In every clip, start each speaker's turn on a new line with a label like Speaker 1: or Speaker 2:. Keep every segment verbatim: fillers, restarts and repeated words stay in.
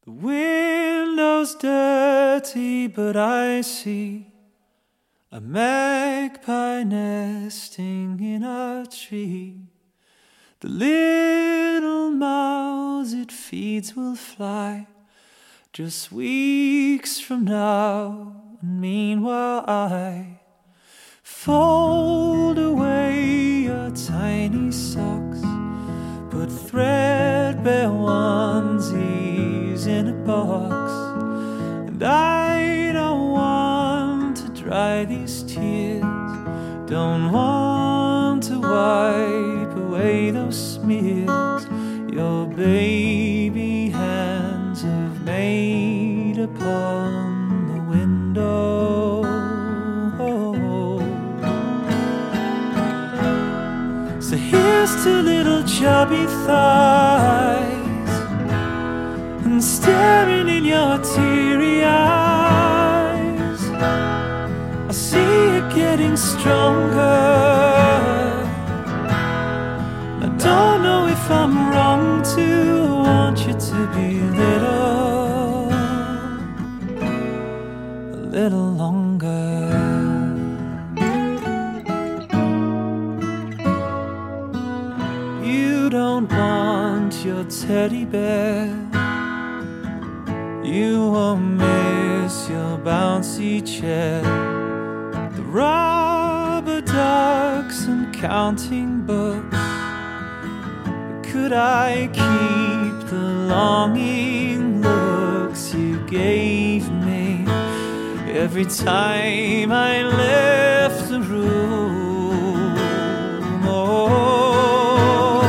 Speaker 1: The window's dirty, but I see a magpie nesting in a tree. The little mouse it feeds will fly just weeks from now, and meanwhile I fold away your tiny socks, put threadbare onesies in a box, and I don't want to dry these tears, don't want to wipe away those smears your baby hands have made upon the window. So here's to little chubby thighs, and staring in your teary eyes, I see you getting stronger. I don't know if I'm wrong to want you to be little, a little longer. You don't want your teddy bear, you won't miss your bouncy chair, the rubber ducks and counting books. Could I keep the longing looks you gave me every time I left the room? Oh.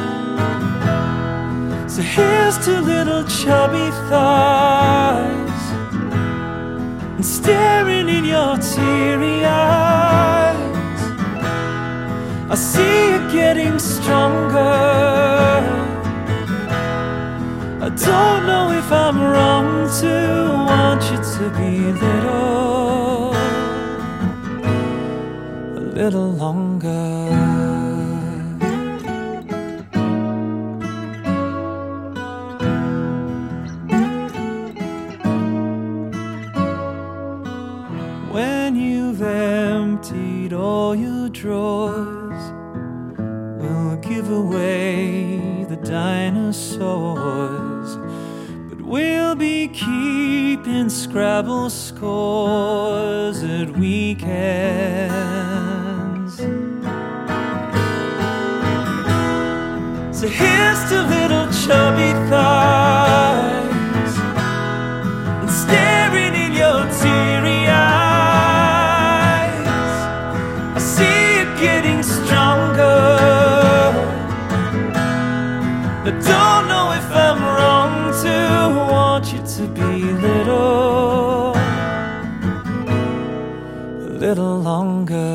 Speaker 1: So here's to little chubby thighs, and staring in your teary eyes, I see you getting stronger. I don't know if I'm wrong to want you to be little, a little longer. When you've emptied all your drawers, we'll give away the dinosaurs, but we'll be keeping Scrabble scores at weekends. So here's to little chubby thighs, and staring in your teary eyes, I see you getting stronger. I don't know if I'm wrong to want you to be little, a little longer.